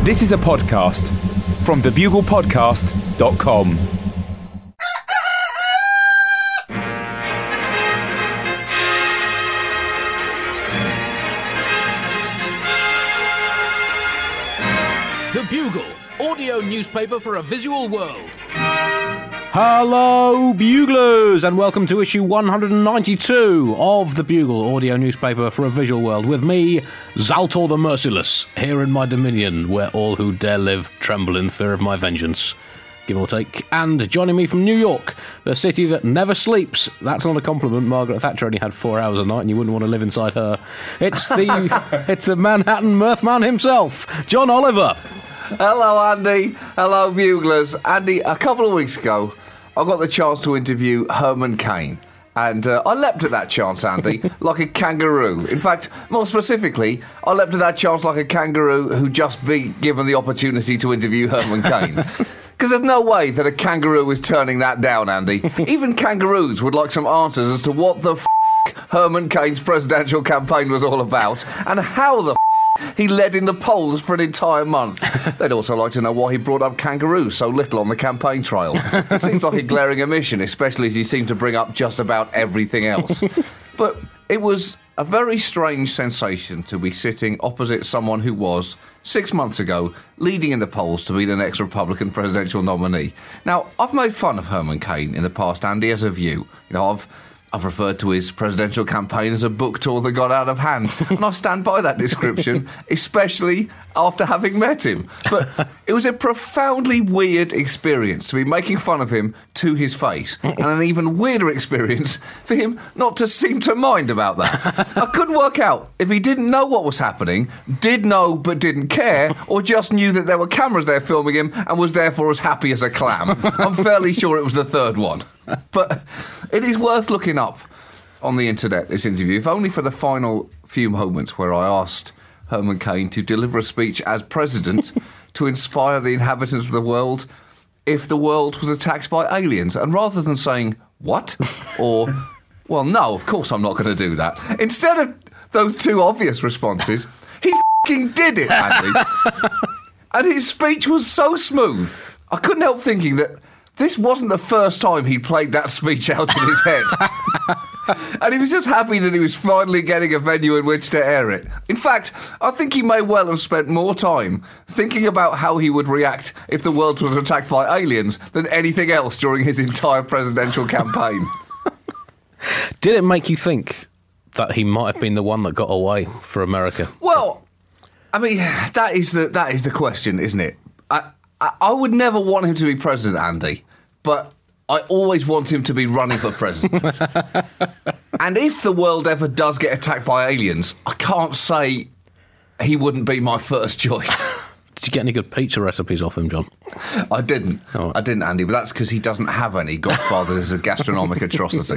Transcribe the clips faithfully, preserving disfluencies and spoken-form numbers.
This is a podcast from the bugle podcast dot com. The Bugle, audio newspaper for a visual world. Hello, Buglers, and welcome to issue one hundred ninety-two of The Bugle, audio newspaper for a visual world, with me, Zaltor the Merciless, here in my dominion, where all who dare live tremble in fear of my vengeance, give or take. And joining me from New York, the city that never sleeps. That's not a compliment. Margaret Thatcher only had four hours a night, and you wouldn't want to live inside her. It's the it's the Manhattan Mirthman himself, John Oliver. Hello, Andy. Hello, Buglers. Andy, a couple of weeks ago, I got the chance to interview Herman Cain. And uh, I leapt at that chance, Andy, like a kangaroo. In fact, more specifically, I leapt at that chance like a kangaroo who just be given the opportunity to interview Herman Cain. Because there's no way that a kangaroo is turning that down, Andy. Even kangaroos would like some answers as to what the f*** Herman Cain's presidential campaign was all about, and how the f*** he led in the polls for an entire month. They'd also like to know why he brought up kangaroos so little on the campaign trail. It seems like a glaring omission, especially as he seemed to bring up just about everything else. But it was a very strange sensation to be sitting opposite someone who was, six months ago, leading in the polls to be the next Republican presidential nominee. Now, I've made fun of Herman Cain in the past, Andy, as of you. You know, I've I've referred to his presidential campaign as a book tour that got out of hand, and I stand by that description, especially after having met him. But it was a profoundly weird experience to be making fun of him to his face, and an even weirder experience for him not to seem to mind about that. I couldn't work out if he didn't know what was happening, did know but didn't care, or just knew that there were cameras there filming him and was therefore as happy as a clam. I'm fairly sure it was the third one. But it is worth looking up on the internet, this interview, if only for the final few moments where I asked Herman Cain to deliver a speech as president to inspire the inhabitants of the world if the world was attacked by aliens. And rather than saying, what? Or, well, no, of course I'm not going to do that. Instead of those two obvious responses, he f***ing did it, Andy. And his speech was so smooth, I couldn't help thinking that this wasn't the first time he played that speech out in his head. And he was just happy that he was finally getting a venue in which to air it. In fact, I think he may well have spent more time thinking about how he would react if the world was attacked by aliens than anything else during his entire presidential campaign. Did it make you think that he might have been the one that got away for America? Well, I mean, that is the that is the question, isn't it? I, I would never want him to be president, Andy, but I always want him to be running for president. And if the world ever does get attacked by aliens, I can't say he wouldn't be my first choice. Did you get any good pizza recipes off him, John? I didn't. Oh. I didn't, Andy, but that's because he doesn't have any. Godfather is a gastronomic atrocity.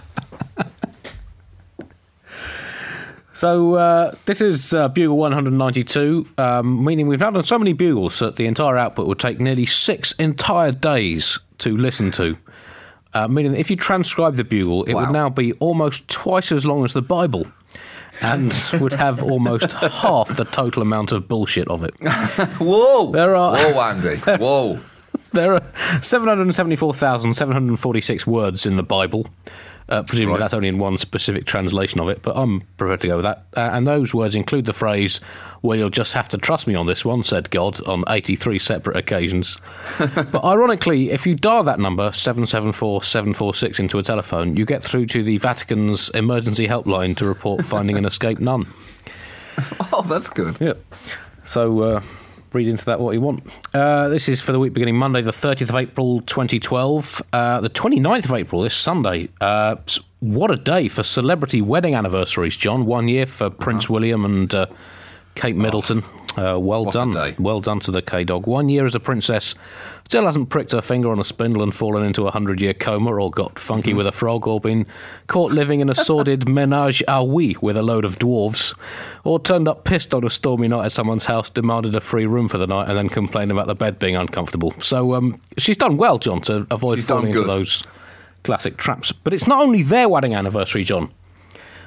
So uh, this is uh, Bugle one hundred ninety-two, um, meaning we've now done so many Bugles that the entire output would take nearly six entire days to listen to, uh, meaning that if you transcribe the Bugle, it Wow. would now be almost twice as long as the Bible, and would have almost half the total amount of bullshit of it. Whoa! There are- Whoa, Andy. Whoa. There are seven hundred seventy-four thousand seven hundred forty-six words in the Bible. Uh, presumably Right. that's only in one specific translation of it, but I'm prepared to go with that. Uh, and those words include the phrase, well, you'll just have to trust me on this one, said God, on eighty-three separate occasions. But ironically, if you dial that number, seven seven four seven four six, into a telephone, you get through to the Vatican's emergency helpline to report finding an escaped nun. Oh, that's good. Yep. So... Uh, read into that what you want. Uh, this is for the week beginning Monday, the thirtieth of April, twenty twelve. Uh, the twenty-ninth of April, this Sunday. Uh, what a day for celebrity wedding anniversaries, John. One year for Prince uh-huh. William and uh, Kate Middleton. Uh, well what done. A day. Well done to the K-Dog. One year as a princess. Still hasn't pricked her finger on a spindle and fallen into a hundred-year coma, or got funky with a frog, or been caught living in a sordid menage a oui with a load of dwarves, or turned up pissed on a stormy night at someone's house, demanded a free room for the night, and then complained about the bed being uncomfortable. So um, she's done well, John, to avoid She's falling into those classic traps. But it's not only their wedding anniversary, John.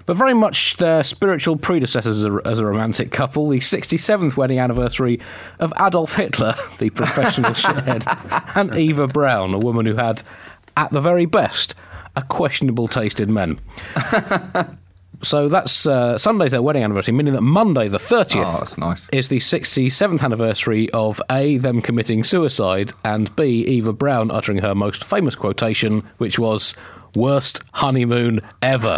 but very much their spiritual predecessors as a, as a romantic couple, the sixty-seventh wedding anniversary of Adolf Hitler, the professional shithead, and Eva Braun, a woman who had, at the very best, a questionable taste in men. So that's uh, Sunday's their wedding anniversary, meaning that Monday the thirtieth oh, that's nice. is the sixty-seventh anniversary of A, them committing suicide, and B, Eva Braun uttering her most famous quotation, which was, "Worst honeymoon ever."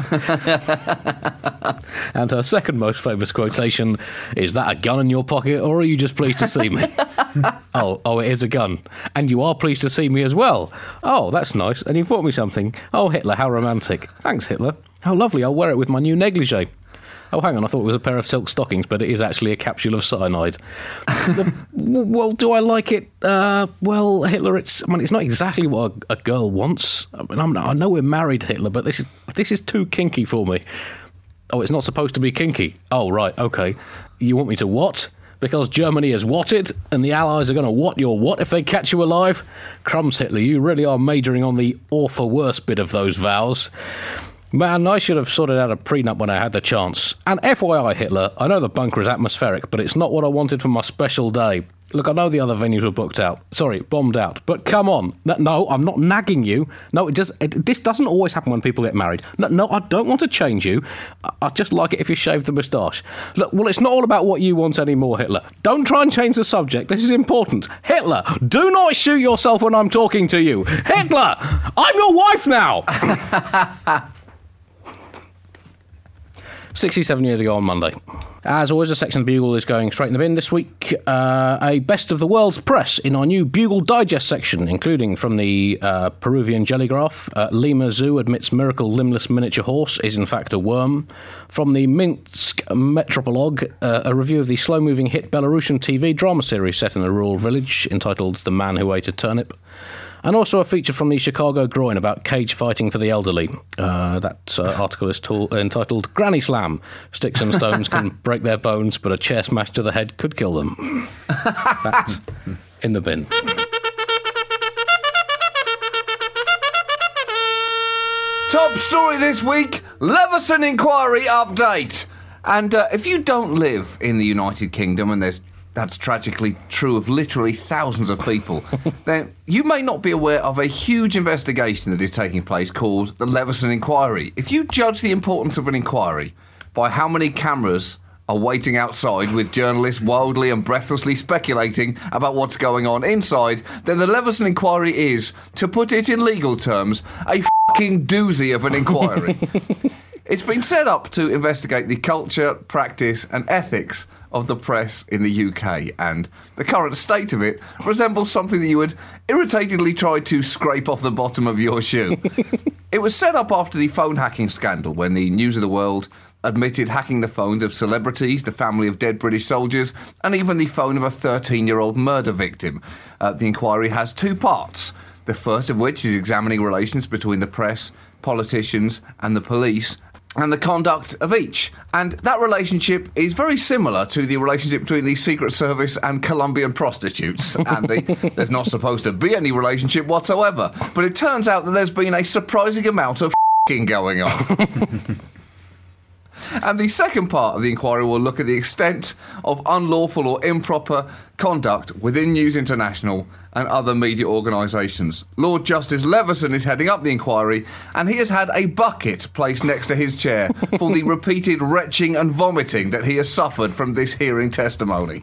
And her second most famous quotation, "Is that a gun in your pocket, or are you just pleased to see me?" oh, oh, it is a gun. "And you are pleased to see me as well." "Oh, that's nice. And you bought me something." "Oh, Hitler, how romantic." "Thanks, Hitler." "How lovely, I'll wear it with my new negligee." "Oh, hang on, I thought it was a pair of silk stockings, but it is actually a capsule of cyanide." "Well, do I like it?" Uh, well, Hitler, it's I mean, it's not exactly what a, a girl wants. I mean, I'm not, I know we're married, Hitler, but this is this is too kinky for me." "Oh, it's not supposed to be kinky." "Oh, right, okay. You want me to what? Because Germany is whatted, and the Allies are going to what your what if they catch you alive?" Crumbs, Hitler, you really are majoring on the or for worse bit of those vows. Man, I should have sorted out a prenup when I had the chance. And F Y I, Hitler, I know the bunker is atmospheric, but it's not what I wanted for my special day. Look, I know the other venues were booked out. Sorry, bombed out. But come on. No, no I'm not nagging you. No, it does, it, this doesn't always happen when people get married. No, no, I don't want to change you. I, I just like it if you shave the moustache. Look, well, it's not all about what you want anymore, Hitler. Don't try and change the subject. This is important. Hitler, do not shoot yourself when I'm talking to you. Hitler, I'm your wife now. sixty-seven years ago on Monday. As always, a section of the Bugle is going straight in the bin this week. Uh, a best of the world's press in our new Bugle Digest section, including from the uh, Peruvian jellygraph. Uh, Lima Zoo admits miracle limbless miniature horse is in fact a worm. From the Minsk Metropolog, uh, a review of the slow-moving hit Belarusian T V drama series set in a rural village entitled The Man Who Ate a Turnip. And also a feature from the Chicago Groin about cage fighting for the elderly. Uh, that uh, article is t- entitled Granny Slam. Sticks and stones can break their bones, but a chair smash to the head could kill them. That's in the bin. Top story this week, Leveson inquiry update. And uh, if you don't live in the United Kingdom, and there's that's tragically true of literally thousands of people, then you may not be aware of a huge investigation that is taking place called the Leveson Inquiry. If you judge the importance of an inquiry by how many cameras are waiting outside with journalists wildly and breathlessly speculating about what's going on inside, then the Leveson Inquiry is, to put it in legal terms, a fucking doozy of an inquiry. It's been set up to investigate the culture, practice and ethics of the press in the U K, and the current state of it resembles something that you would irritatedly try to scrape off the bottom of your shoe. It was set up after the phone hacking scandal, when the News of the World admitted hacking the phones of celebrities, the family of dead British soldiers, and even the phone of a thirteen-year-old murder victim. Uh, the inquiry has two parts, the first of which is examining relations between the press, politicians and the police, and the conduct of each. And that relationship is very similar to the relationship between the Secret Service and Colombian prostitutes, Andy. There's not supposed to be any relationship whatsoever, but it turns out that there's been a surprising amount of f***ing going on. And the second part of the inquiry will look at the extent of unlawful or improper conduct within News International and other media organisations. Lord Justice Leveson is heading up the inquiry, and he has had a bucket placed next to his chair for the repeated retching and vomiting that he has suffered from this hearing testimony.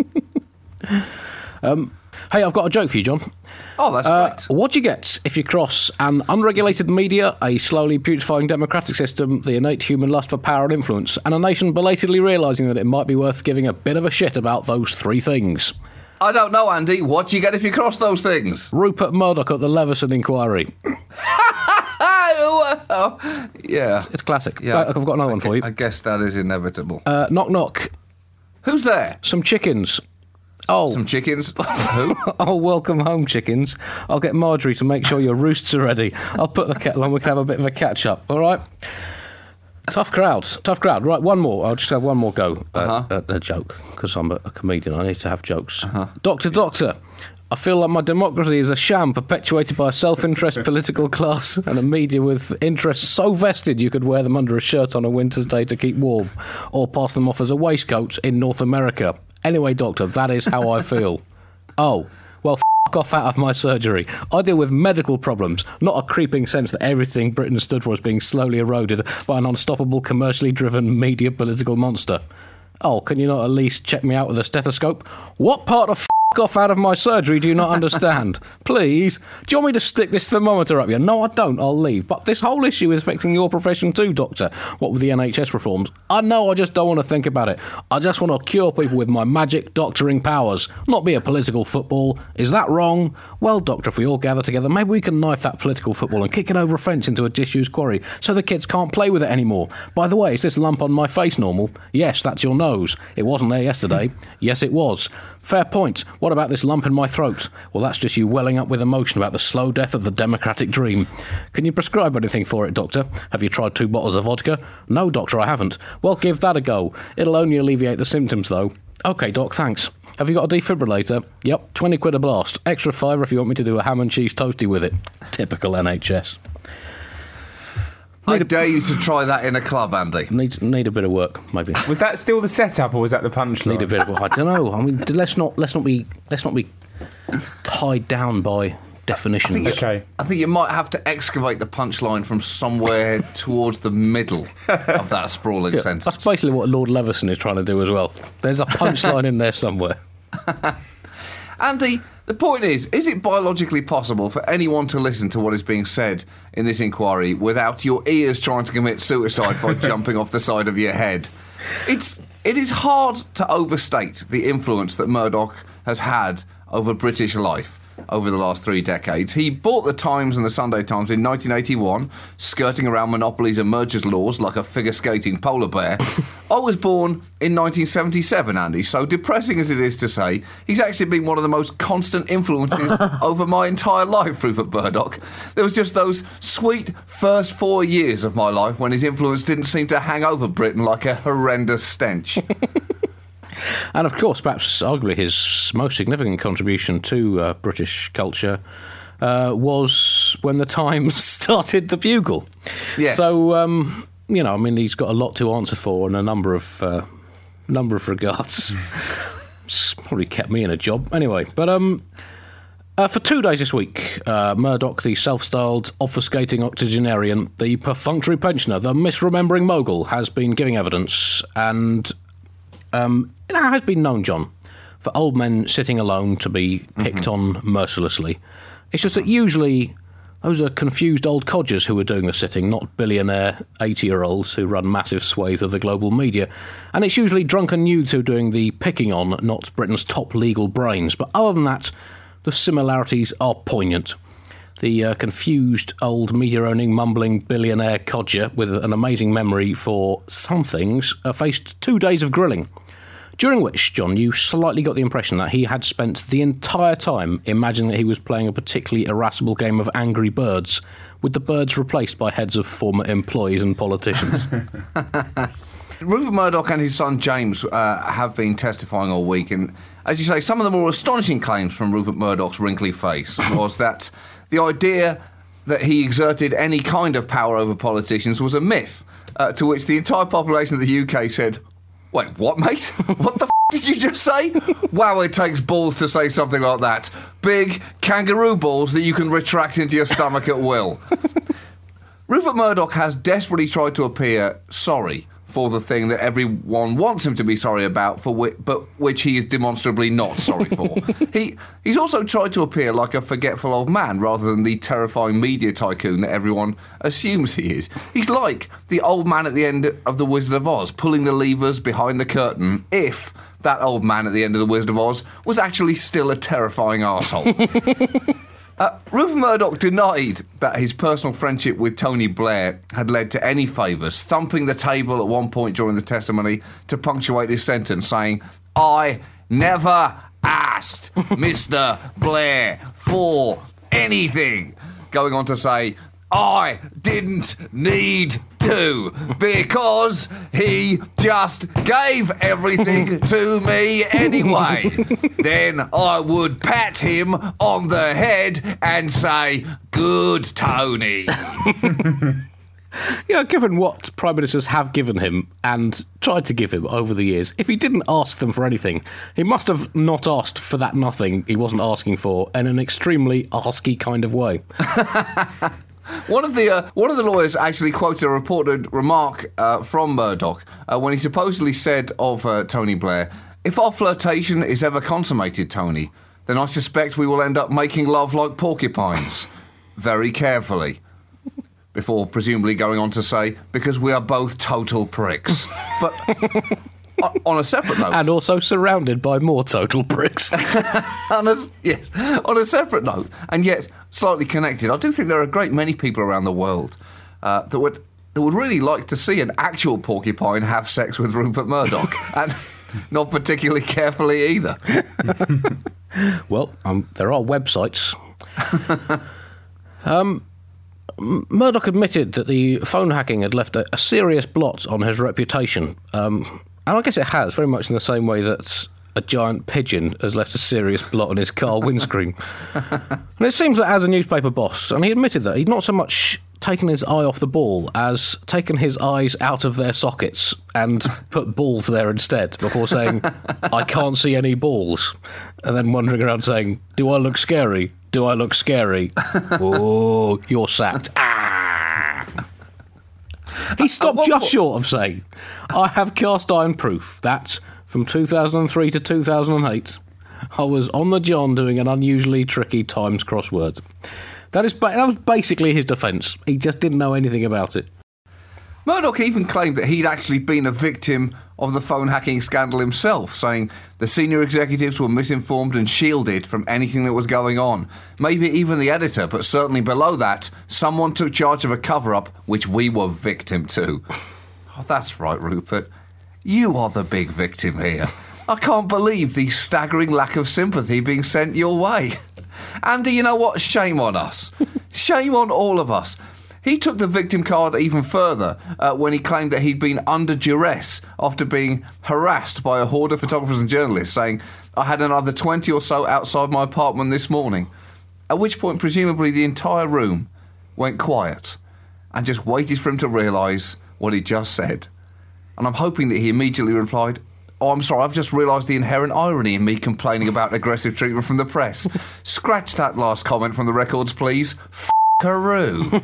um, hey, I've got a joke for you, John. Oh, that's uh, great. What do you get if you cross an unregulated media, a slowly putrefying democratic system, the innate human lust for power and influence, and a nation belatedly realising that it might be worth giving a bit of a shit about those three things? I don't know, Andy. What do you get if you cross those things? Rupert Murdoch at the Leveson Inquiry. Well, yeah. It's, it's classic. Yeah. I've got another one for you. I guess that is inevitable. Uh, knock, knock. Who's there? Some chickens. Oh. Some chickens? Who? Oh, welcome home, chickens. I'll get Marjorie to make sure your roosts are ready. I'll put the kettle on, we can have a bit of a catch-up, all right? Tough crowd, tough crowd. Right, one more. I'll just have one more go at, Uh-huh. at a joke, because I'm a, a comedian. I need to have jokes. Uh-huh. Doctor, doctor, I feel like my democracy is a sham perpetuated by a self-interest political class and a media with interests so vested you could wear them under a shirt on a winter's day to keep warm, or pass them off as a waistcoat in North America. Anyway, doctor, that is how I feel. Oh, well, f*** off out of my surgery. I deal with medical problems, not a creeping sense that everything Britain stood for is being slowly eroded by an unstoppable, commercially driven media political monster. Oh, can you not at least check me out with a stethoscope? What part of f*** off out of my surgery do you not understand? Please? Do you want me to stick this thermometer up you? No, I don't. I'll leave. But this whole issue is affecting your profession too, Doctor. What with the N H S reforms? I know, I just don't want to think about it. I just want to cure people with my magic doctoring powers, not be a political football. Is that wrong? Well, Doctor, if we all gather together, maybe we can knife that political football and kick it over a fence into a disused quarry so the kids can't play with it anymore. By the way, is this lump on my face normal? Yes, that's your nose. It wasn't there yesterday. Yes, it was. Fair point. What about this lump in my throat? Well, that's just you welling up with emotion about the slow death of the democratic dream. Can you prescribe anything for it, Doctor? Have you tried two bottles of vodka? No, Doctor, I haven't. Well, give that a go. It'll only alleviate the symptoms, though. OK, Doc, thanks. Have you got a defibrillator? Yep, twenty quid a blast. Extra fiver if you want me to do a ham and cheese toasty with it. Typical N H S. I dare you to try that in a club, Andy. Need, need a bit of work, maybe. Was that still the setup, or was that the punchline? Need a bit of. I don't know. I mean, let's not let's not be let's not be tied down by definitions. I think, you, Okay. I think you might have to excavate the punchline from somewhere towards the middle of that sprawling Yeah, sentence. that's basically what Lord Leveson is trying to do as well. There's a punchline in there somewhere. Andy, the point is, is it biologically possible for anyone to listen to what is being said in this inquiry without your ears trying to commit suicide by jumping off the side of your head? It's it is hard to overstate the influence that Murdoch has had over British life over the last three decades. He bought the Times and the Sunday Times in nineteen eighty-one, skirting around monopolies and mergers laws like a figure-skating polar bear. I was born in nineteen seventy-seven, Andy, so depressing as it is to say, he's actually been one of the most constant influences over my entire life, Rupert Murdoch. There was just those sweet first four years of my life when his influence didn't seem to hang over Britain like a horrendous stench. And of course, perhaps arguably his most significant contribution to uh, British culture uh, was when the Times started the Bugle. Yes. So, um, you know, I mean, he's got a lot to answer for in a number of uh, number of regards. It's probably kept me in a job anyway. But um, uh, for two days this week, uh, Murdoch, the self-styled obfuscating octogenarian, the perfunctory pensioner, the misremembering mogul, has been giving evidence and. Um, it has been known, John, for old men sitting alone to be picked mm-hmm. on mercilessly. It's just that usually those are confused old codgers who are doing the sitting, not billionaire eighty-year-olds who run massive swathes of the global media. And it's usually drunken youths who are doing the picking on, not Britain's top legal brains. But other than that, the similarities are poignant. The uh, confused, old, media-owning, mumbling billionaire codger with an amazing memory for some things uh, faced two days of grilling, during which, John, you slightly got the impression that he had spent the entire time imagining that he was playing a particularly irascible game of Angry Birds, with the birds replaced by heads of former employees and politicians. Rupert Murdoch and his son James uh, have been testifying all week, and as you say, some of the more astonishing claims from Rupert Murdoch's wrinkly face was that the idea that he exerted any kind of power over politicians was a myth, uh, to which the entire population of the U K said, "Wait, what, mate? What the f*** did you just say?" Wow, it takes balls to say something like that. Big kangaroo balls that you can retract into your stomach at will. Rupert Murdoch has desperately tried to appear sorry for the thing that everyone wants him to be sorry about, for which, but which he is demonstrably not sorry for. he He's also tried to appear like a forgetful old man rather than the terrifying media tycoon that everyone assumes he is. He's like the old man at the end of The Wizard of Oz, pulling the levers behind the curtain, if that old man at the end of The Wizard of Oz was actually still a terrifying arsehole. Uh, Rupert Murdoch denied that his personal friendship with Tony Blair had led to any favours, thumping the table at one point during the testimony to punctuate his sentence, saying, "I never asked Mister Blair for anything," going on to say, "I didn't need to, because he just gave everything to me anyway. Then I would pat him on the head and say, "Good, Tony." Yeah, given what Prime Ministers have given him and tried to give him over the years, if he didn't ask them for anything, he must have not asked for that nothing he wasn't asking for in an extremely asky kind of way. One of the uh, one of the lawyers actually quoted a reported remark uh, from Murdoch uh, when he supposedly said of uh, Tony Blair, "If our flirtation is ever consummated, Tony, then I suspect we will end up making love like porcupines, very carefully." Before presumably going on to say, "Because we are both total pricks." But on a separate note... And also surrounded by more total pricks. on a, yes, on a separate note, and yet slightly connected, I do think there are a great many people around the world uh, that would that would really like to see an actual porcupine have sex with Rupert Murdoch, and not particularly carefully either. Well, um, there are websites. um... Murdoch admitted that the phone hacking had left a, a serious blot on his reputation. Um, and I guess it has, very much in the same way that a giant pigeon has left a serious blot on his car windscreen. And it seems that as a newspaper boss, and he admitted that he'd not so much taken his eye off the ball as taken his eyes out of their sockets and put balls there instead before saying, "I can't see any balls," and then wandering around saying, "Do I look scary? Do I look scary? Oh, you're sacked." Ah. He stopped just short of saying, "I have cast iron proof that, from two thousand three to two thousand eight, I was on the John doing an unusually tricky Times crossword." That is, that was basically his defence. He just didn't know anything about it. Murdoch even claimed that he'd actually been a victim of the phone hacking scandal himself, saying the senior executives were misinformed and shielded from anything that was going on. Maybe even the editor, but certainly below that, someone took charge of a cover-up which we were victim to. Oh, that's right, Rupert. You are the big victim here. I can't believe the staggering lack of sympathy being sent your way. Andy, you know what? Shame on us. Shame on all of us. He took the victim card even further uh, when he claimed that he'd been under duress after being harassed by a horde of photographers and journalists, saying, "I had another twenty or so outside my apartment this morning." At which point, presumably, the entire room went quiet and just waited for him to realise what he just said. And I'm hoping that he immediately replied, "Oh, I'm sorry, I've just realised the inherent irony in me complaining about aggressive treatment from the press. Scratch that last comment from the records, please. F***aroo."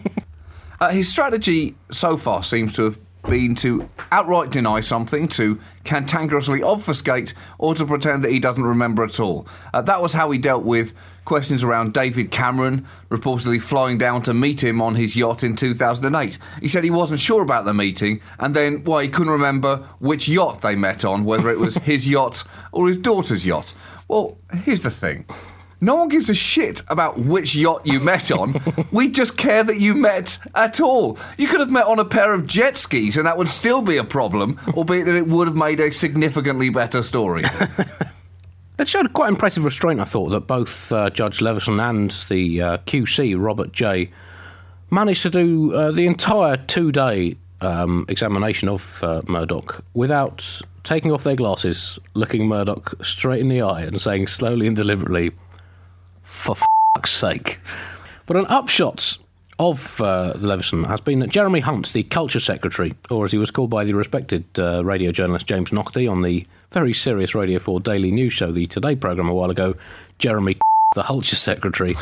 uh, his strategy so far seems to have been to outright deny something, to cantankerously obfuscate, or to pretend that he doesn't remember at all. Uh, that was how he dealt with questions around David Cameron reportedly flying down to meet him on his yacht in two thousand eight. He said he wasn't sure about the meeting, and then, well, he couldn't remember which yacht they met on, whether it was his yacht or his daughter's yacht. Well, here's the thing. No one gives a shit about which yacht you met on. We just care that you met at all. You could have met on a pair of jet skis and that would still be a problem, albeit that it would have made a significantly better story. It showed quite impressive restraint, I thought, that both uh, Judge Leveson and the uh, Q C, Robert J, managed to do uh, the entire two-day um, examination of uh, Murdoch without taking off their glasses, looking Murdoch straight in the eye and saying slowly and deliberately, "For f***'s sake." But an upshot of uh, Leveson has been that Jeremy Hunt, the Culture Secretary, or as he was called by the respected uh, radio journalist James Naughtie on the very serious Radio four Daily News show, the Today programme a while ago, Jeremy the Culture Secretary.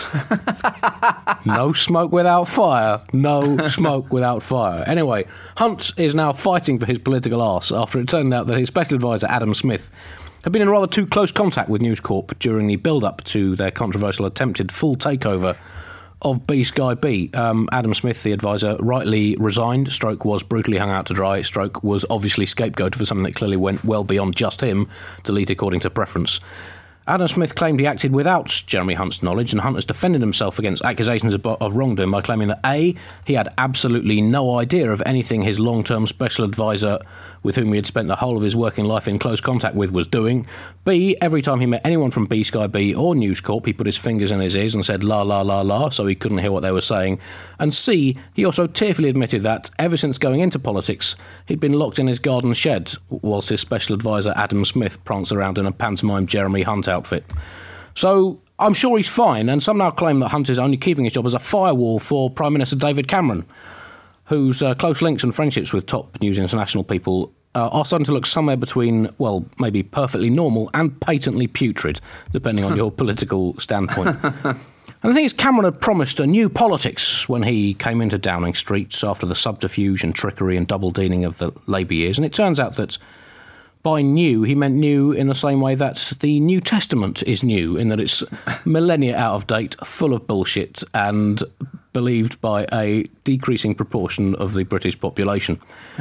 No smoke without fire. No smoke without fire. Anyway, Hunt is now fighting for his political arse after it turned out that his special advisor Adam Smith had been in rather too close contact with News Corp during the build-up to their controversial attempted full takeover of B Sky B. Um, Adam Smith, the advisor, rightly resigned, stroke was brutally hung out to dry, stroke was obviously scapegoated for something that clearly went well beyond just him, delete according to preference. Adam Smith claimed he acted without Jeremy Hunt's knowledge, and Hunt has defended himself against accusations of, of wrongdoing by claiming that A, he had absolutely no idea of anything his long-term special advisor with whom he had spent the whole of his working life in close contact with, was doing. B, every time he met anyone from B Sky B or News Corp, he put his fingers in his ears and said la la la la, so he couldn't hear what they were saying. And C, he also tearfully admitted that, ever since going into politics, he'd been locked in his garden shed, whilst his special advisor Adam Smith pranced around in a pantomime Jeremy Hunt outfit. So I'm sure he's fine, and some now claim that Hunt is only keeping his job as a firewall for Prime Minister David Cameron, whose uh, close links and friendships with top News International people uh, are starting to look somewhere between, well, maybe perfectly normal and patently putrid, depending on your political standpoint. And the thing is, Cameron had promised a new politics when he came into Downing Street after the subterfuge and trickery and double-dealing of the Labour years, and it turns out that by new, he meant new in the same way that the New Testament is new, in that it's millennia out of date, full of bullshit, and believed by a decreasing proportion of the British population.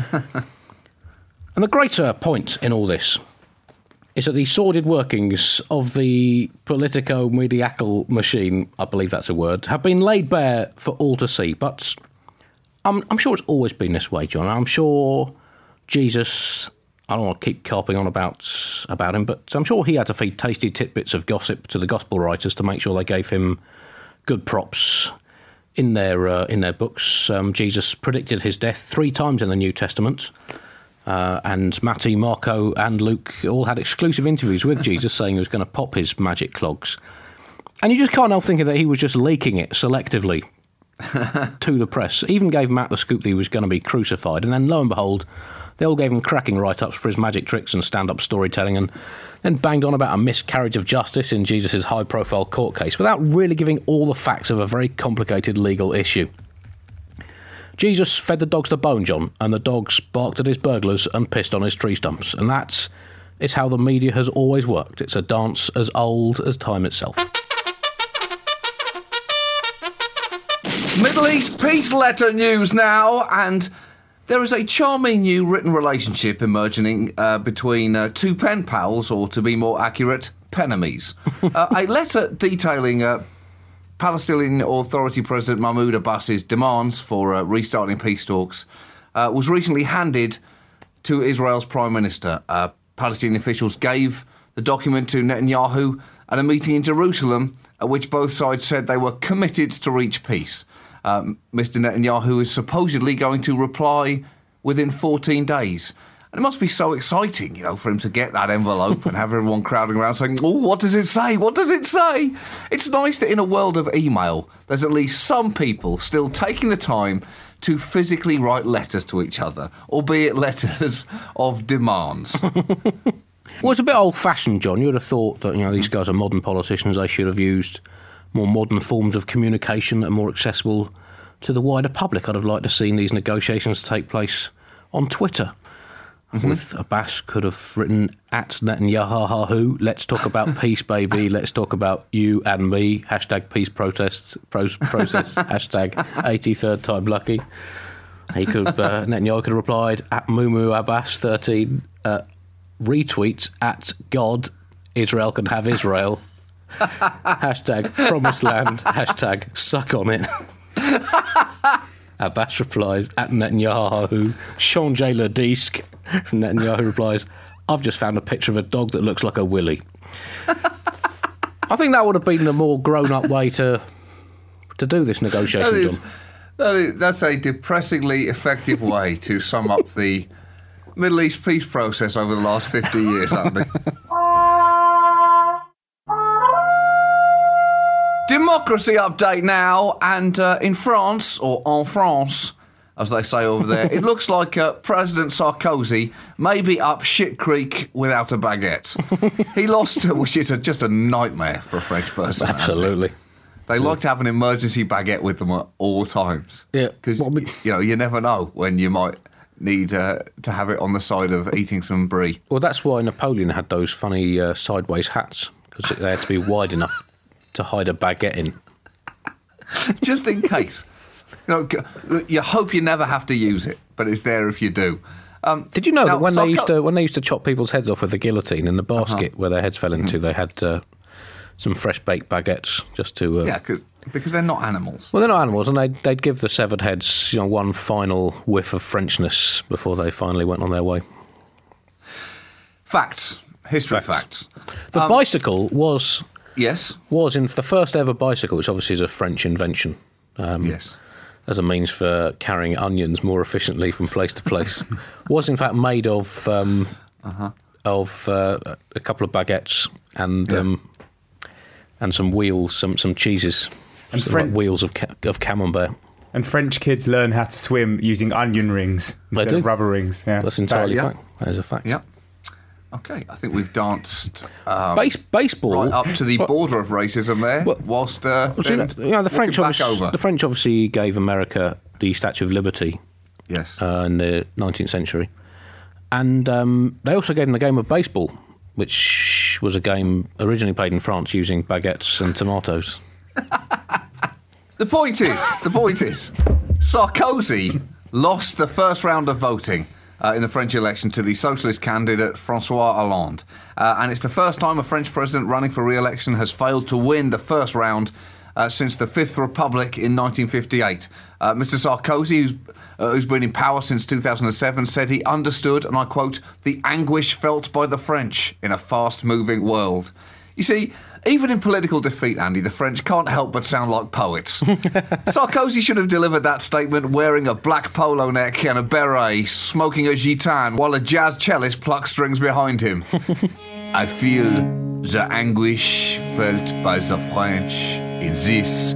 And the greater point in all this is that the sordid workings of the politico-mediacal machine, I believe that's a word, have been laid bare for all to see. But I'm, I'm sure it's always been this way, John. I'm sure Jesus... I don't want to keep carping on about about him, but I'm sure he had to feed tasty tidbits of gossip to the gospel writers to make sure they gave him good props in their uh, in their books. Um, Jesus predicted his death three times in the New Testament, uh, and Matthew, Marco, and Luke all had exclusive interviews with Jesus saying he was going to pop his magic clogs. And you just can't help thinking that he was just leaking it selectively to the press. Even gave Matt the scoop that he was going to be crucified, and then lo and behold, they all gave him cracking write-ups for his magic tricks and stand-up storytelling, and then banged on about a miscarriage of justice in Jesus' high-profile court case without really giving all the facts of a very complicated legal issue. Jesus fed the dogs the bone, John, and the dogs barked at his burglars and pissed on his tree stumps. And that is how the media has always worked. It's a dance as old as time itself. Middle East peace letter news now, and there is a charming new written relationship emerging uh, between uh, two pen pals, or to be more accurate, penemies. uh, a letter detailing uh, Palestinian Authority President Mahmoud Abbas's demands for uh, restarting peace talks uh, was recently handed to Israel's Prime Minister. Uh, Palestinian officials gave the document to Netanyahu at a meeting in Jerusalem, at which both sides said they were committed to reach peace. Um, Mister Netanyahu is supposedly going to reply within fourteen days. And it must be so exciting, you know, for him to get that envelope and have everyone crowding around saying, oh, what does it say? What does it say? It's nice that in a world of email, there's at least some people still taking the time to physically write letters to each other, albeit letters of demands. Well, it's a bit old-fashioned, John. You would have thought that, you know, these guys are modern politicians. They should have used more modern forms of communication that are more accessible to the wider public. I'd have liked to have seen these negotiations take place on Twitter. Mm-hmm. With Abbas could have written at Netanyahu, let's talk about peace, baby, let's talk about you and me, hashtag peace protests, pro- process, hashtag eighty-third time lucky. He could, uh, Netanyahu could have replied at Mumu Abbas thirteen, uh, retweets at God, Israel can have Israel. Hashtag promised land. Hashtag suck on it. Abbas replies at Netanyahu. Changer le disque. Netanyahu replies, I've just found a picture of a dog that looks like a willy. I think that would have been a more grown-up way to to do this negotiation, that is, John. That is, that's a depressingly effective way to sum up the Middle East peace process over the last fifty years, Andy. Democracy update now, and uh, in France, or en France, as they say over there, it looks like uh, President Sarkozy may be up shit creek without a baguette. He lost, which is a, just a nightmare for a French person. Absolutely. They yeah. like to have an emergency baguette with them at all times. Yeah. Because, well, you know, you never know when you might need uh, to have it on the side of eating some brie. Well, that's why Napoleon had those funny uh, sideways hats, because they had to be wide enough to hide a baguette in. Just in case. You know, you hope you never have to use it, but it's there if you do. Um, Did you know now, that when Sarko- they used to when they used to chop people's heads off with the guillotine, in the basket uh-huh. where their heads fell into, mm-hmm. they had uh, some fresh baked baguettes just to uh, yeah, because they're not animals. Well, they're not animals, and they'd, they'd give the severed heads, you know, one final whiff of Frenchness before they finally went on their way. Facts. History facts. facts. The um, bicycle was... Yes? Was in the first ever bicycle, which obviously is a French invention. Um, yes. As a means for carrying onions more efficiently from place to place. Was in fact made of um, uh-huh. of uh, a couple of baguettes and yeah. um, and some wheels, some some cheeses, and some Fren- like wheels of ca- of camembert. And French kids learn how to swim using onion rings instead they do. of rubber rings. Yeah, that's entirely that, fact. Yeah. That is a fact. Yeah. Okay, I think we've danced um, Base, baseball right up to the border of racism there. Well, whilst uh, well, so, then you know, the French back over. the French obviously gave America the Statue of Liberty. Yes. Uh, in the nineteenth century, and um, they also gave them the game of baseball, which was a game originally played in France using baguettes and tomatoes. The point is, the point is, Sarkozy lost the first round of voting Uh, in the French election to the socialist candidate François Hollande. Uh, and it's the first time a French president running for re-election has failed to win the first round uh, since the Fifth Republic in nineteen fifty-eight. Uh, Mister Sarkozy, who's, uh, who's been in power since two thousand seven, said he understood, and I quote, the anguish felt by the French in a fast-moving world. You see, even in political defeat, Andy, the French can't help but sound like poets. Sarkozy should have delivered that statement wearing a black polo neck and a beret, smoking a gitane, while a jazz cellist plucks strings behind him. I feel the anguish felt by the French in this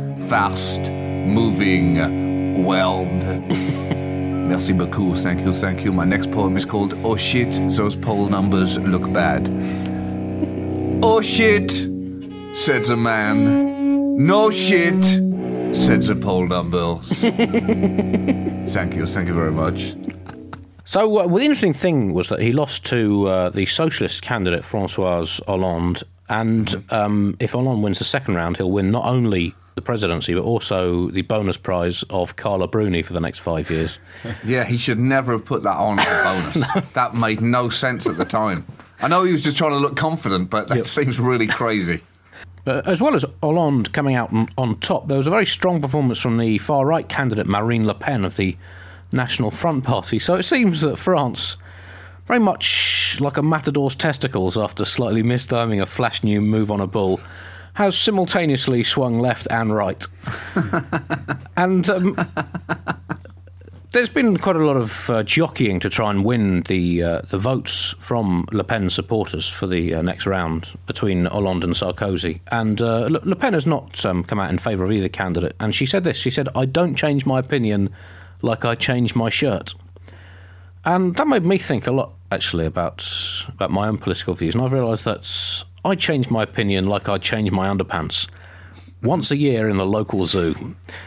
fast-moving world. Merci beaucoup, thank you, thank you. My next poem is called Oh Shit, Those Poll Numbers Look Bad. Oh shit, said the man. No shit, said the poll numbers. Thank you, thank you very much. So, uh, well, the interesting thing was that he lost to uh, the socialist candidate François Hollande, and um, if Hollande wins the second round, he'll win not only the presidency, but also the bonus prize of Carla Bruni for the next five years. Yeah, he should never have put that on as a bonus. No. That made no sense at the time. I know he was just trying to look confident, but that yep. seems really crazy. Uh, as well as Hollande coming out on, on top, there was a very strong performance from the far-right candidate Marine Le Pen of the National Front Party. So it seems that France, very much like a matador's testicles after slightly mistiming a flash new move on a bull, has simultaneously swung left and right. and um, there's been quite a lot of uh, jockeying to try and win the uh, the votes from Le Pen supporters for the uh, next round between Hollande and Sarkozy. And uh, Le-, Le Pen has not um, come out in favour of either candidate. And she said this, she said, I don't change my opinion like I change my shirt. And that made me think a lot, actually, about, about my own political views. And I've realised that I change my opinion like I change my underpants. Once a year in the local zoo.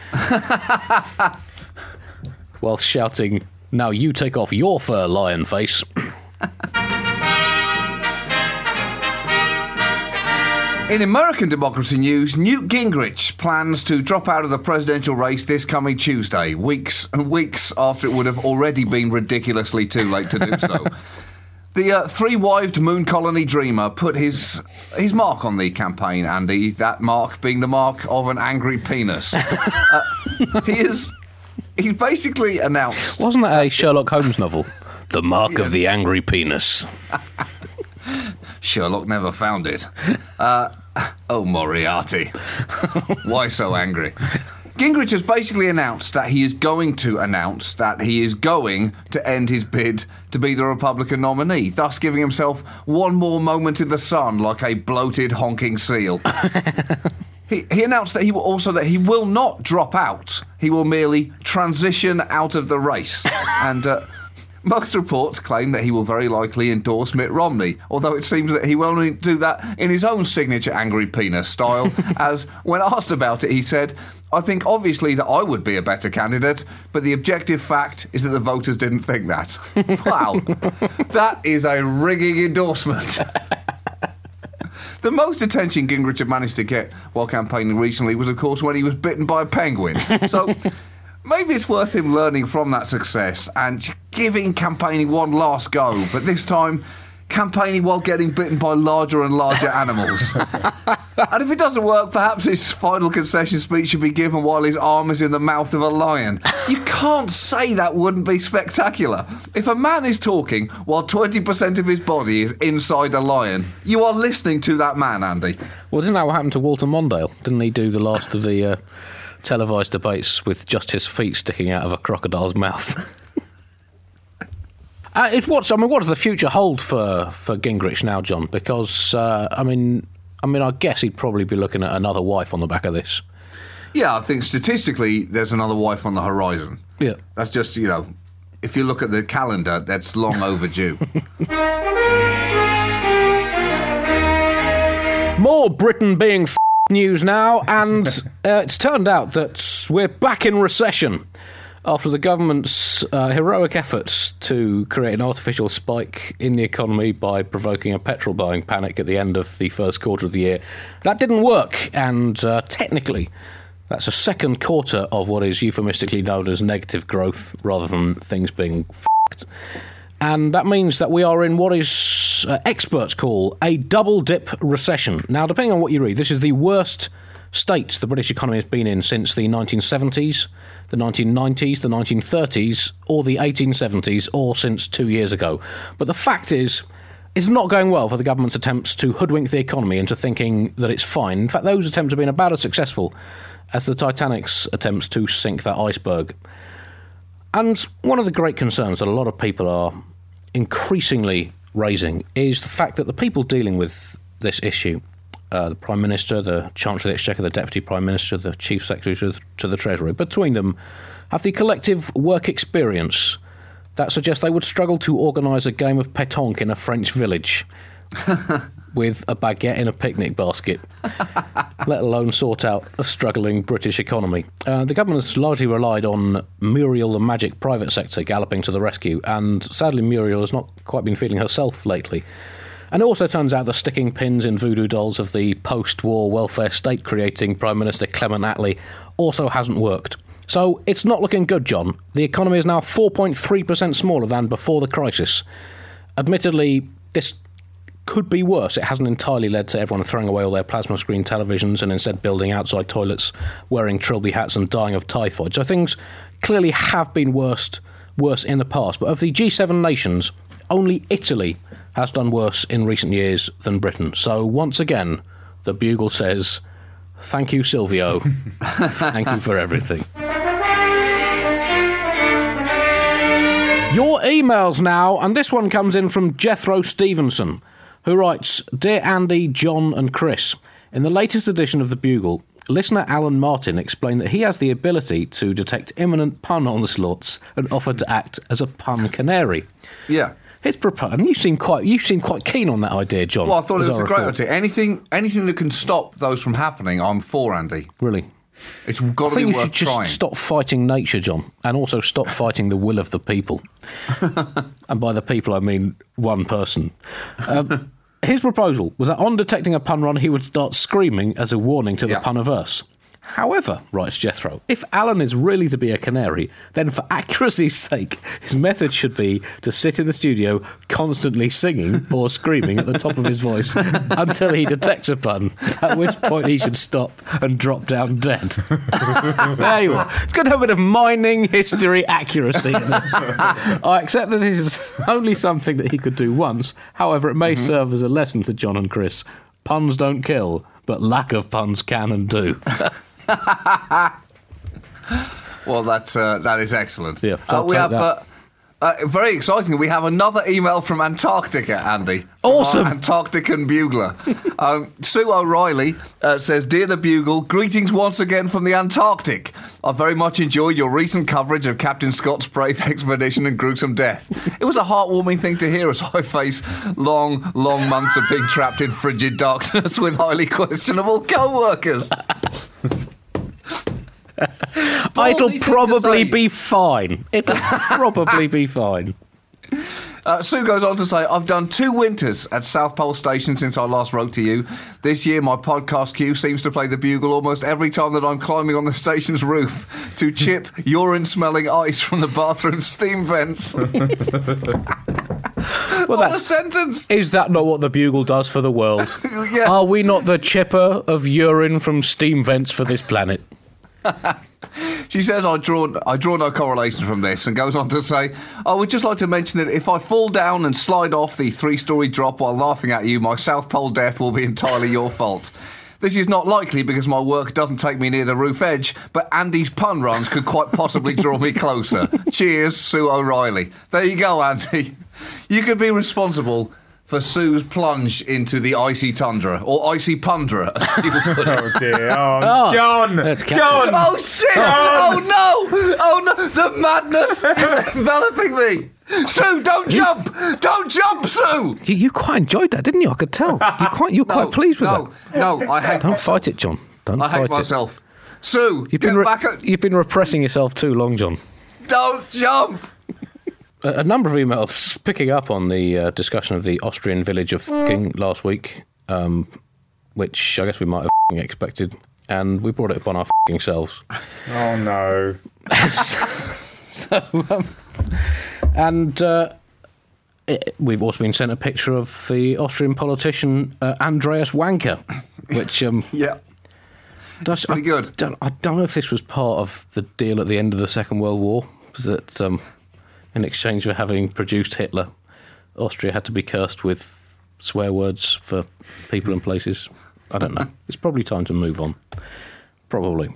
While shouting, now you take off your fur, lion face. In American democracy news, Newt Gingrich plans to drop out of the presidential race this coming Tuesday, weeks and weeks after it would have already been ridiculously too late to do so. The uh, three-wived moon colony dreamer put his his mark on the campaign, Andy, that mark being the mark of an angry penis. uh, he is... He basically announced... Wasn't that a Sherlock Holmes novel? The Mark yes. of the Angry Penis. Sherlock never found it. Uh, oh, Moriarty. Why so angry? Gingrich has basically announced that he is going to announce that he is going to end his bid to be the Republican nominee, thus giving himself one more moment in the sun like a bloated honking seal. He, he announced that he will also that he will not drop out. He will merely transition out of the race. and uh, most reports claim that he will very likely endorse Mitt Romney, although it seems that he will only do that in his own signature angry penis style, as when asked about it, he said, I think obviously that I would be a better candidate, but the objective fact is that the voters didn't think that. Wow. That is a ringing endorsement. The most attention Gingrich had managed to get while campaigning recently was, of course, when he was bitten by a penguin. So maybe it's worth him learning from that success and giving campaigning one last go. But this time, campaigning while getting bitten by larger and larger animals. And if it doesn't work, perhaps his final concession speech should be given while his arm is in the mouth of a lion. You can't say that wouldn't be spectacular. If a man is talking while twenty percent of his body is inside a lion, you are listening to that man, Andy. Well, isn't that what happened to Walter Mondale? Didn't he do the last of the uh, televised debates with just his feet sticking out of a crocodile's mouth? uh, it, what's, I mean, what does the future hold for, for Gingrich now, John? Because, uh, I mean... I mean, I guess he'd probably be looking at another wife on the back of this. Yeah, I think statistically there's another wife on the horizon. Yeah. That's just, you know, if you look at the calendar, that's long overdue. More Britain being f***ed news now, and uh, it's turned out that we're back in recession after the government's uh, heroic efforts to create an artificial spike in the economy by provoking a petrol buying panic at the end of the first quarter of the year. That didn't work, and uh, technically that's a second quarter of what is euphemistically known as negative growth rather than things being f***ed. And that means that we are in what is uh, experts call a double dip recession. Now, depending on what you read, this is the worst state the British economy has been in since the nineteen seventies, the nineteen nineties, the nineteen thirties, or the eighteen seventies, or since two years ago. But the fact is, it's not going well for the government's attempts to hoodwink the economy into thinking that it's fine. In fact, those attempts have been about as successful as the Titanic's attempts to sink that iceberg. And one of the great concerns that a lot of people are increasingly raising is the fact that the people dealing with this issue, Uh, the Prime Minister, the Chancellor of the Exchequer, the Deputy Prime Minister, the Chief Secretary to the, to the Treasury, between them have the collective work experience that suggests they would struggle to organise a game of pétanque in a French village with a baguette in a picnic basket, let alone sort out a struggling British economy. Uh, the government has largely relied on Muriel, the magic private sector, galloping to the rescue, and sadly Muriel has not quite been feeling herself lately. And it also turns out the sticking pins in voodoo dolls of the post-war welfare state creating Prime Minister Clement Attlee also hasn't worked. So it's not looking good, John. The economy is now four point three percent smaller than before the crisis. Admittedly, this could be worse. It hasn't entirely led to everyone throwing away all their plasma screen televisions and instead building outside toilets, wearing trilby hats and dying of typhoid. So things clearly have been worse, worse in the past. But of the G seven nations, only Italy has done worse in recent years than Britain. So once again, the Bugle says, thank you, Silvio. Thank you for everything. Your emails now, and this one comes in from Jethro Stevenson, who writes, Dear Andy, John and Chris, in the latest edition of The Bugle, listener Alan Martin explained that he has the ability to detect imminent pun onslaughts and offered to act as a pun canary. Yeah. His proposal, and you seem quite you seem quite keen on that idea, John. Well, I thought it was I a great thought. idea. Anything, anything that can stop those from happening, I'm for, Andy. Really? It's got I to be think you worth should just trying. stop fighting nature, John, and also stop fighting the will of the people. And by the people, I mean one person. Um, his proposal was that on detecting a pun run, he would start screaming as a warning to the Yeah. puniverse. However, writes Jethro, if Alan is really to be a canary, then for accuracy's sake, his method should be to sit in the studio constantly singing or screaming at the top of his voice until he detects a pun, at which point he should stop and drop down dead. There you are. It's good to have a bit of mining history accuracy in this. I accept that this is only something that he could do once. However, it may mm-hmm. serve as a lesson to John and Chris. Puns don't kill, but lack of puns can and do. Well, that's uh, that is excellent. Yeah, so uh, we take have uh, uh, very exciting. We have another email from Antarctica, Andy. From Awesome. our Antarctican bugler. um, Sue O'Reilly uh, says, "Dear the Bugle, greetings once again from the Antarctic. I very much enjoyed your recent coverage of Captain Scott's brave expedition and gruesome death. It was a heartwarming thing to hear as I face long, long months of being trapped in frigid darkness with highly questionable co-workers." It'll thing to probably say. be fine. It'll probably be fine. Uh, Sue goes on to say, I've done two winters at South Pole Station since I last wrote to you. This year, my podcast queue seems to play the Bugle almost every time that I'm climbing on the station's roof to chip urine-smelling ice from the bathroom steam vents. Well, what a that's sentence! Is that not what the Bugle does for the world? Yeah. Are we not the chipper of urine from steam vents for this planet? She says, I draw, I draw no correlation from this, and goes on to say, I would just like to mention that if I fall down and slide off the three-storey drop while laughing at you, my South Pole death will be entirely your fault. This is not likely because my work doesn't take me near the roof edge, but Andy's pun runs could quite possibly draw me closer. Cheers, Sue O'Reilly. There you go, Andy. You could be responsible for Sue's plunge into the icy tundra, or icy pundra, as people put it. Oh dear. Oh, Oh, John. let's catch John. Oh shit! Oh no! Oh no! The madness is enveloping me. Sue, don't jump! Don't jump, Sue! You, you quite enjoyed that, didn't you? I could tell. You quite, you're quite No, pleased with no, that. No, I hate. Don't fight it, John. Don't I fight hate it. myself. Sue, You've get been, re- back at. you've been repressing yourself too long, John. Don't jump! A, a number of emails picking up on the uh, discussion of the Austrian village of f***ing last week, um, which I guess we might have f***ing expected, and we brought it upon our f***ing selves. Oh no. So, um, and uh, it, we've also been sent a picture of the Austrian politician uh, Andreas Wanker, which um, Yeah. does, pretty I good. Don't, I don't know if this was part of the deal at the end of the Second World War, that um, in exchange for having produced Hitler, Austria had to be cursed with swear words for people and places. I don't know. It's probably time to move on. Probably.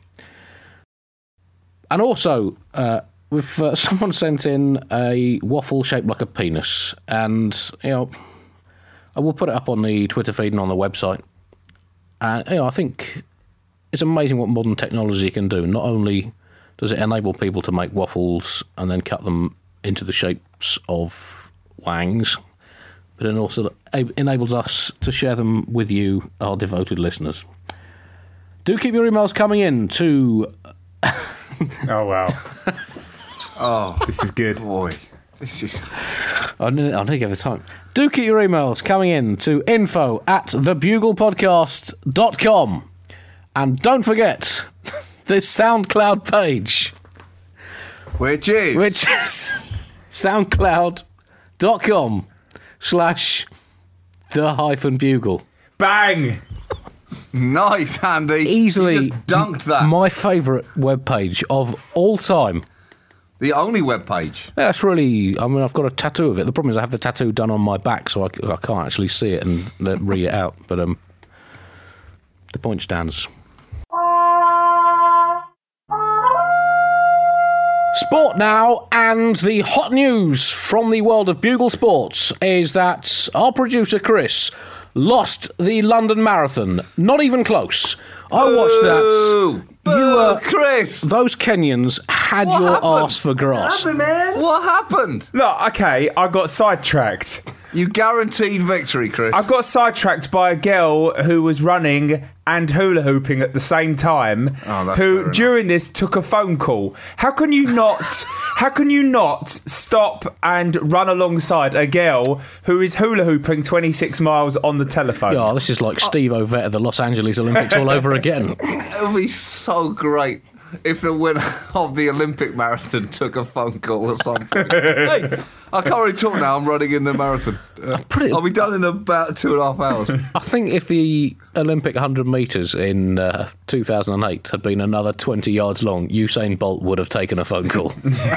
And also, uh, we've uh, someone sent in a waffle shaped like a penis, and you know, I will put it up on the Twitter feed and on the website. And you know, I think it's amazing what modern technology can do. Not only does it enable people to make waffles and then cut them into the shapes of wangs, but it also enables us to share them with you, our devoted listeners. Do keep your emails coming in to... Oh wow. Oh, this is good. Boy, this is. I need, I need to give the time. Do keep your emails coming in to info at thebuglepodcast dot com. And don't forget this SoundCloud page, Which is. which is soundcloud.com slash the hyphen bugle. Bang. Nice, Andy. Easily You just dunked that. my favourite webpage of all time. The only webpage. Yeah, that's really, I mean, I've got a tattoo of it. The problem is I have the tattoo done on my back, so I, I can't actually see it and let, read it out. But um, the point stands. Sport now, and the hot news from the world of Bugle Sports is that our producer Chris lost the London Marathon. Not even close. I watched that. Boo! Boo, You, uh, Chris. Those Kenyans had What your happened? arse for grass. What happened? Look, okay, I got sidetracked. You guaranteed victory, Chris. I got sidetracked by a girl who was running and hula hooping at the same time. Oh, that's fair who enough. during this took a phone call. How can you not? How can you not stop and run alongside a girl who is hula hooping twenty-six miles on the telephone? Oh, this is like Steve Ovett at the Los Angeles Olympics all over again. It would be so great if the winner of the Olympic marathon took a phone call or something. Hey, I can't really talk now. I'm running in the marathon. Uh, pretty- I'll be done in about two and a half hours. I think if the Olympic one hundred metres in uh, two thousand eight had been another twenty yards long, Usain Bolt would have taken a phone call.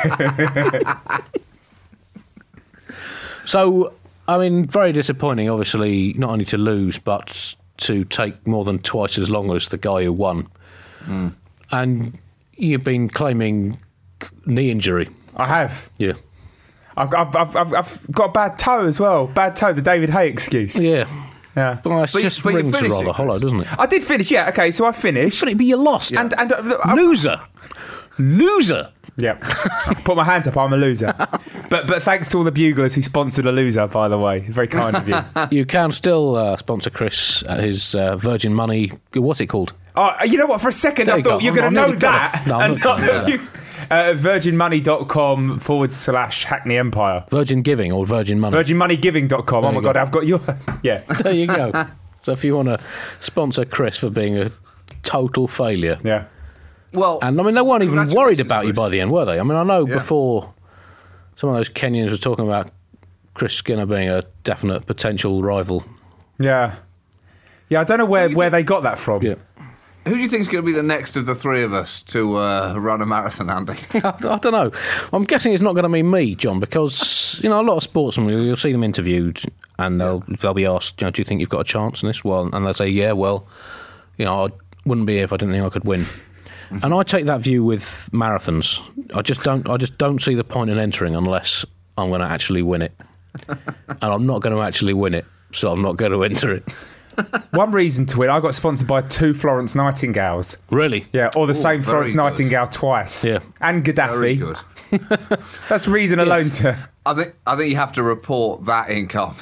So, I mean, very disappointing, obviously, not only to lose, but to take more than twice as long as the guy who won. Mm. And you've been claiming knee injury. I have. Yeah. I've, I've, I've, I've, I've got a bad toe as well. Bad toe, the David Hay excuse. Yeah. Yeah. Well, it But you- just but you rings finished rather it, hollow, Chris. doesn't it? I did finish, yeah, okay, so I finished. But you lost. And, and uh, I- Loser. Loser. Yeah, put my hands up. I'm a loser, but but thanks to all the buglers who sponsored a loser. By the way, very kind of you. You can still uh, sponsor Chris at his uh, Virgin Money. What's it called? Oh, you know what? For a second, There I you thought go. you're I'm- going to I'm know nearly got that, it. No, I'm and not not gonna that do you. Uh, virginmoney.com forward slash Hackney Empire. Virgin Giving or Virgin Money? virginmoneygiving dot com. Oh my you god, go. I've got your yeah. There you go. So if you want to sponsor Chris for being a total failure. Yeah. Well, And I mean, they weren't even worried congratulations, about you Chris. by the end, were they? I mean, I know Yeah. before some of those Kenyans were talking about Chris Skinner being a definite potential rival. Yeah. Yeah, I don't know where, where they got that from. Yeah. Who do you think is going to be the next of the three of us to uh, run a marathon, Andy? I, I don't know. I'm guessing it's not going to be me, John, because, you know, a lot of sportsmen, you'll see them interviewed and they'll they'll be asked, you know, do you think you've got a chance in this? Well, and they'll say, yeah, well, you know, I wouldn't be here if I didn't think I could win. And I take that view with marathons. I just don't I just don't see the point in entering unless I'm going to actually win it. And I'm not going to actually win it, so I'm not going to enter it. One reason to win, I got sponsored by two Florence Nightingales. Really? Yeah, or the Ooh, same very Florence good. Nightingale twice. Yeah. And Very Gaddafi. good. That's reason alone to... I think I think you have to report that income.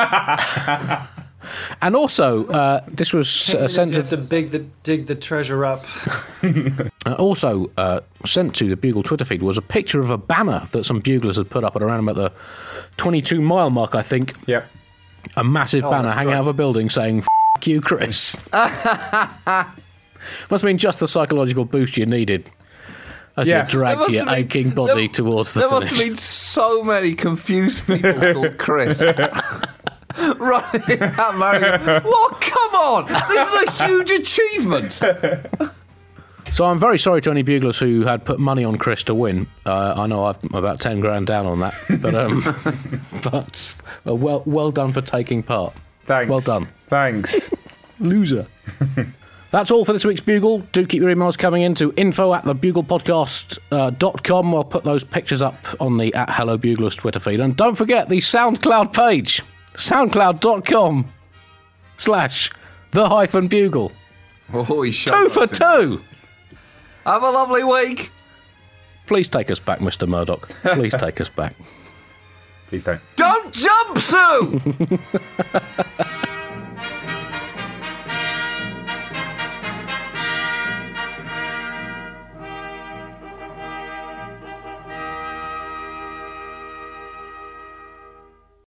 And also, uh, this was uh, sent You to... have to dig the, dig the treasure up. Uh, also uh, sent to the Bugle Twitter feed was a picture of a banner that some buglers had put up at around about the twenty-two mile mark, I think. Yep. A massive Oh, banner that's hanging great. out of a building saying, F*** you, Chris. Must have been just the psychological boost you needed as Yeah. you dragged There your must have been- aching body there- towards the There finish. must have been so many confused people called Chris. Running that marathon. What? Come on! This is a huge achievement. So I'm very sorry to any buglers who had put money on Chris to win. Uh, I know I'm about ten grand down on that, but um, but uh, well, well done for taking part. Thanks. Well done. Thanks. Loser. That's all for this week's Bugle. Do keep your emails coming in to info at thebuglepodcast uh, dot com. I'll put those pictures up on the at Hello Buglers Twitter feed. And don't forget the SoundCloud page, soundcloud dot com slash the hyphen bugle. Oh, he shot Two for that, didn't he? two. Have a lovely week. Please take us back, Mister Murdoch. Please take us back. Please don't. Don't jump, Sue!